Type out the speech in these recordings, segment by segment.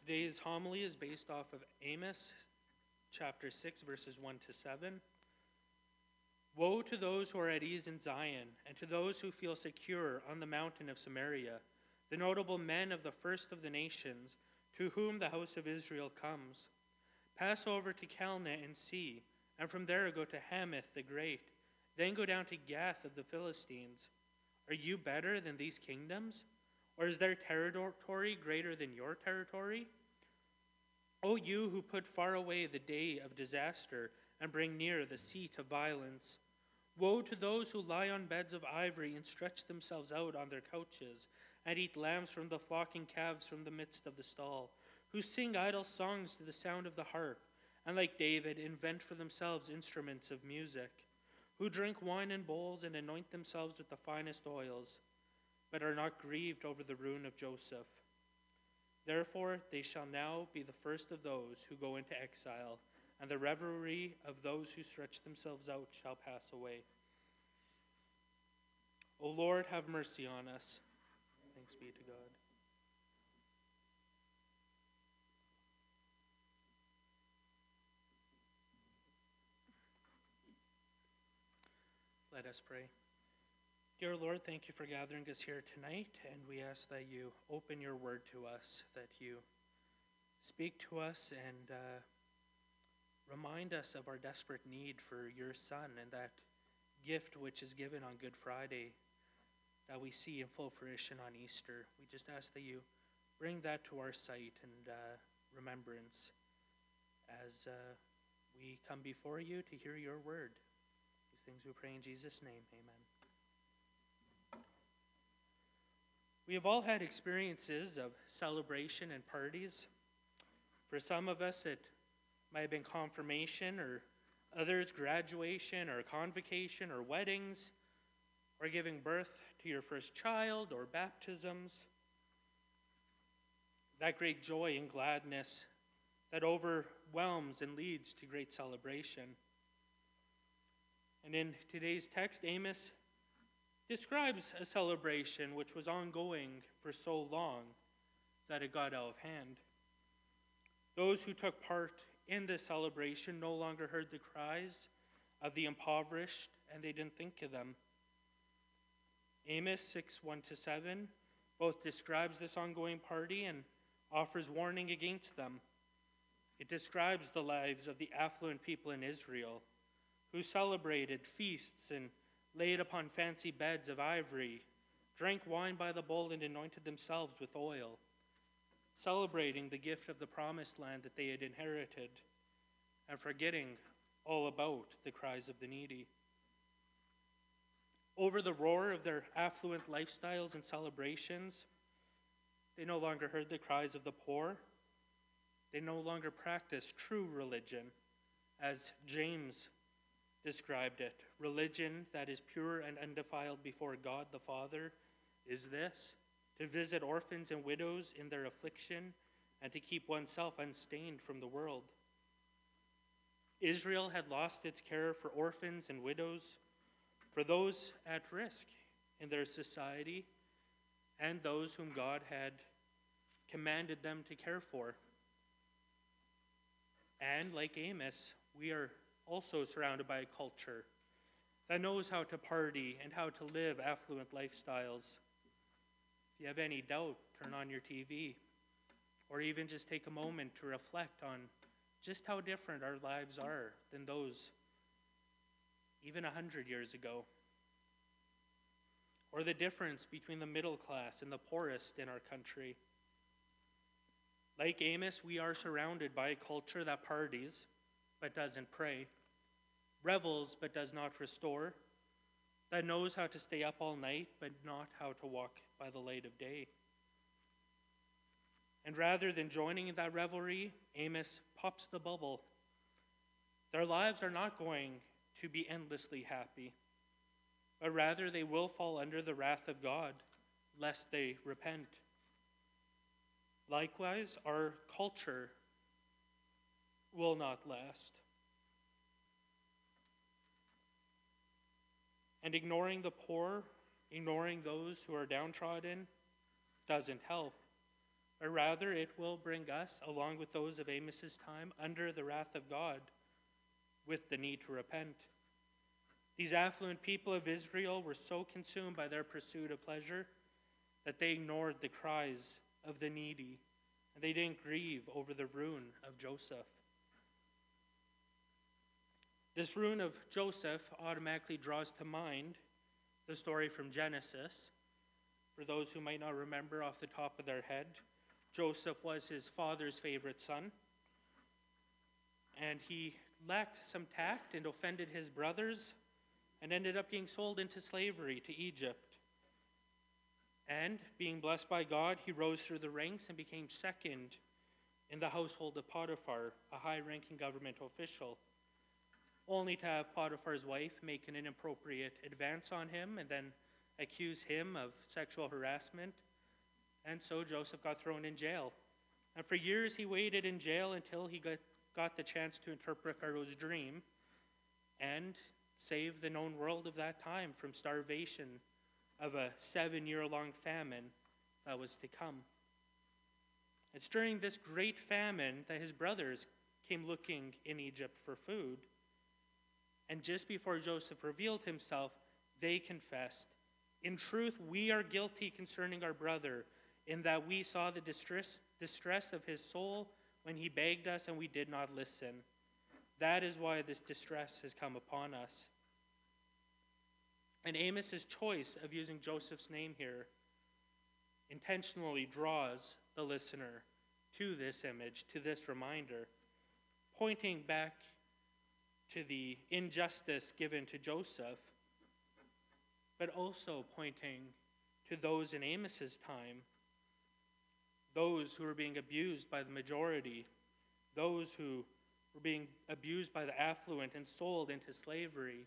Today's homily is based off of Amos, chapter 6, verses 1 to 7. Woe to those who are at ease in Zion, and to those who feel secure on the mountain of Samaria, the notable men of the first of the nations, to whom the house of Israel comes. Pass over to Calneh and see, and from there go to Hamath the great. Then go down to Gath of the Philistines. Are you better than these kingdoms? Or is their territory greater than your territory? O you who put far away the day of disaster and bring near the seat of violence. Woe to those who lie on beds of ivory and stretch themselves out on their couches, and eat lambs from the flocking calves from the midst of the stall, who sing idle songs to the sound of the harp, and like David invent for themselves instruments of music, who drink wine in bowls and anoint themselves with the finest oils, but are not grieved over the ruin of Joseph. Therefore they shall now be the first of those who go into exile, and the revelry of those who stretch themselves out shall pass away. O Lord, have mercy on us. Thanks be to God. Let us pray. Dear Lord, thank you for gathering us here tonight, and we ask that you open your word to us, that you speak to us and remind us of our desperate need for your Son and that gift which is given on Good Friday that we see in full fruition on Easter. We just ask that you bring that to our sight and remembrance as we come before you to hear your word. These things we pray in Jesus' name, amen. We have all had experiences of celebration and parties. For some of us, it might have been confirmation, or others graduation or convocation or weddings, or giving birth to your first child or baptisms. That great joy and gladness that overwhelms and leads to great celebration. And in today's text, Amos describes a celebration which was ongoing for so long that it got out of hand. Those who took part in this celebration no longer heard the cries of the impoverished, and they didn't think of them. Amos 6, 1-7 both describes this ongoing party and offers warning against them. It describes the lives of the affluent people in Israel who celebrated feasts and laid upon fancy beds of ivory, drank wine by the bowl, and anointed themselves with oil, celebrating the gift of the promised land that they had inherited, and forgetting all about the cries of the needy. Over the roar of their affluent lifestyles and celebrations, they no longer heard the cries of the poor. They no longer practiced true religion, as James described it. Religion that is pure and undefiled before God the Father is this: to visit orphans and widows in their affliction and to keep oneself unstained from the world. Israel had lost its care for orphans and widows, for those at risk in their society, and those whom God had commanded them to care for. And like Amos, we are also surrounded by a culture that knows how to party and how to live affluent lifestyles. If you have any doubt, turn on your TV, or even just take a moment to reflect on just how different our lives are than those even 100 years ago, or the difference between the middle class and the poorest in our country. Like Amos, we are surrounded by a culture that parties but doesn't pray, revels but does not restore, that knows how to stay up all night but not how to walk by the light of day. And rather than joining in that revelry, Amos pops the bubble. Their lives are not going to be endlessly happy, but rather they will fall under the wrath of God, lest they repent. Likewise, our culture will not last. And ignoring the poor, ignoring those who are downtrodden, doesn't help. but rather it will bring us, along with those of Amos's time, under the wrath of God with the need to repent. These affluent people of Israel were so consumed by their pursuit of pleasure that they ignored the cries of the needy, and they didn't grieve over the ruin of Joseph. This ruin of Joseph automatically draws to mind the story from Genesis. For those who might not remember off the top of their head, Joseph was his father's favorite son, and he lacked some tact and offended his brothers and ended up being sold into slavery to Egypt. And being blessed by God, he rose through the ranks and became second in the household of Potiphar, a high-ranking government official, only to have Potiphar's wife make an inappropriate advance on him and then accuse him of sexual harassment. And so Joseph got thrown in jail. And for years he waited in jail until he got the chance to interpret Pharaoh's dream and save the known world of that time from starvation of a 7-year-long famine that was to come. It's during this great famine that his brothers came looking in Egypt for food. And just before Joseph revealed himself, they confessed, "In truth, we are guilty concerning our brother, in that we saw the distress of his soul when he begged us and we did not listen. That is why this distress has come upon us." And Amos's choice of using Joseph's name here intentionally draws the listener to this image, to this reminder, pointing back to the injustice given to Joseph, but also pointing to those in Amos's time, those who were being abused by the majority, those who were being abused by the affluent and sold into slavery.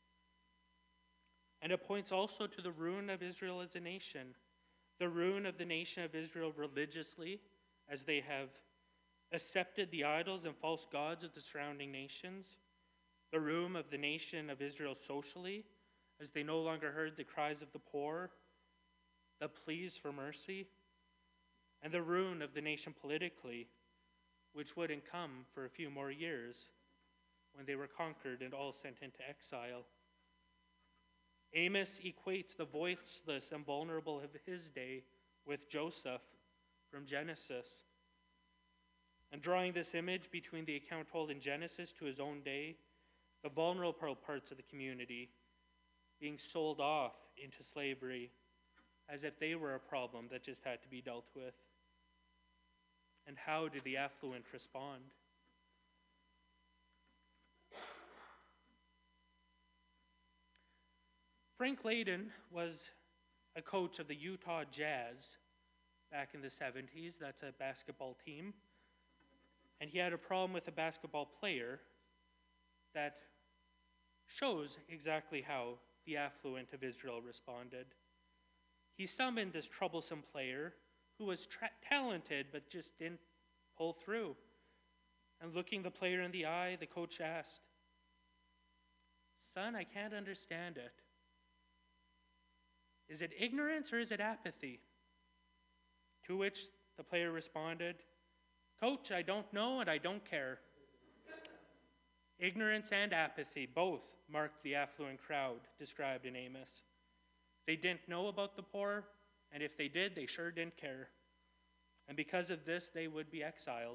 And it points also to the ruin of Israel as a nation, the ruin of the nation of Israel religiously, as they have accepted the idols and false gods of the surrounding nations, the ruin of the nation of Israel socially, as they no longer heard the cries of the poor, the pleas for mercy, and the ruin of the nation politically, which wouldn't come for a few more years when they were conquered and all sent into exile. Amos equates the voiceless and vulnerable of his day with Joseph from Genesis. And drawing this image between the account told in Genesis to his own day, the vulnerable parts of the community being sold off into slavery as if they were a problem that just had to be dealt with. And how did the affluent respond? Frank Layden was a coach of the Utah Jazz back in the 70s. That's a basketball team. And he had a problem with a basketball player that shows exactly how the affluent of Israel responded. He summoned this troublesome player who was talented but just didn't pull through. And looking the player in the eye, the coach asked, "Son, I can't understand it. Is it ignorance or is it apathy?" To which the player responded, "Coach, I don't know and I don't care." Ignorance and apathy both marked the affluent crowd described in Amos. They didn't know about the poor, and if they did, they sure didn't care. And because of this, they would be exiled.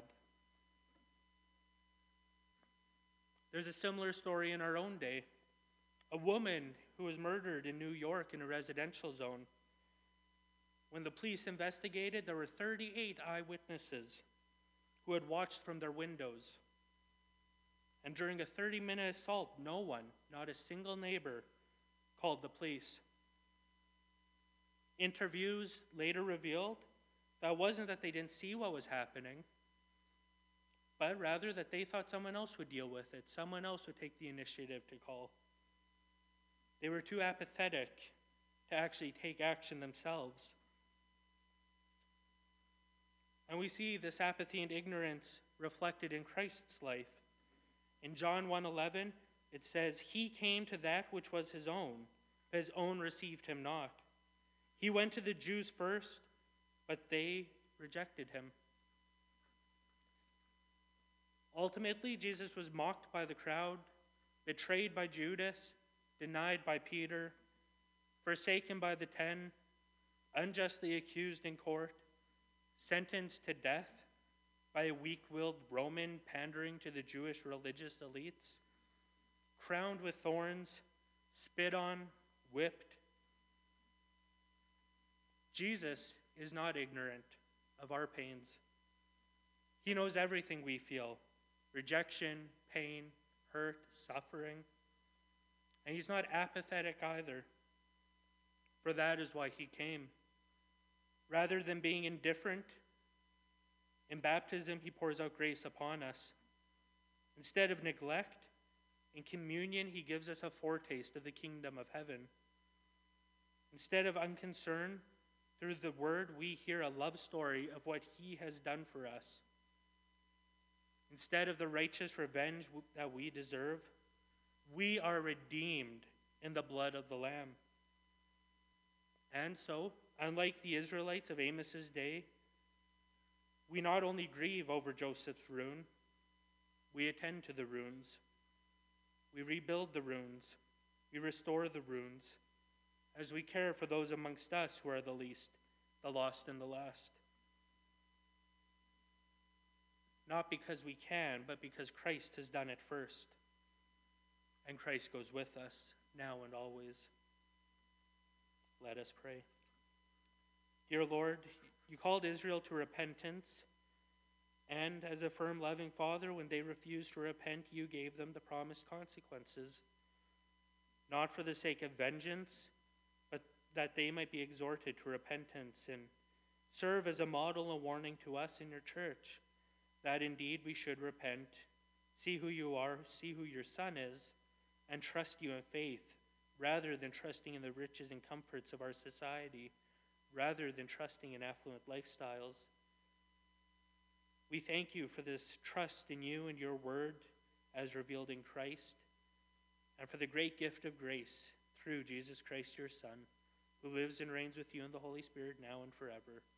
There's a similar story in our own day. A woman who was murdered in New York in a residential zone. When the police investigated, there were 38 eyewitnesses who had watched from their windows. And during a 30-minute assault, no one, not a single neighbor, called the police. Interviews later revealed that it wasn't that they didn't see what was happening, but rather that they thought someone else would deal with it. Someone else would take the initiative to call. They were too apathetic to actually take action themselves. And we see this apathy and ignorance reflected in Christ's life. In John 1:11, it says, "He came to that which was his own, but his own received him not. He went to the Jews first, but they rejected him. Ultimately, Jesus was mocked by the crowd, betrayed by Judas, denied by Peter, forsaken by the 10, unjustly accused in court, sentenced to death by a weak-willed Roman pandering to the Jewish religious elites, crowned with thorns, spit on, whipped. Jesus is not ignorant of our pains. He knows everything we feel: rejection, pain, hurt, suffering. And he's not apathetic either, for that is why he came. Rather than being indifferent, in baptism he pours out grace upon us. Instead of neglect, in communion he gives us a foretaste of the kingdom of heaven. Instead of unconcern, through the word we hear a love story of what he has done for us. Instead of the righteous revenge that we deserve, we are redeemed in the blood of the Lamb. And so, unlike the Israelites of Amos's day, we not only grieve over Joseph's ruin, we attend to the ruins. We rebuild the ruins. We restore the ruins as we care for those amongst us who are the least, the lost and the last. Not because we can, but because Christ has done it first. And Christ goes with us now and always. Let us pray. Dear Lord, you called Israel to repentance, and as a firm, loving Father, when they refused to repent, you gave them the promised consequences, not for the sake of vengeance, but that they might be exhorted to repentance and serve as a model and warning to us in your church, that indeed we should repent, see who you are, see who your Son is, and trust you in faith, rather than trusting in the riches and comforts of our society, rather than trusting in affluent lifestyles. We thank you for this trust in you and your word as revealed in Christ, and for the great gift of grace through Jesus Christ, your Son, who lives and reigns with you in the Holy Spirit now and forever.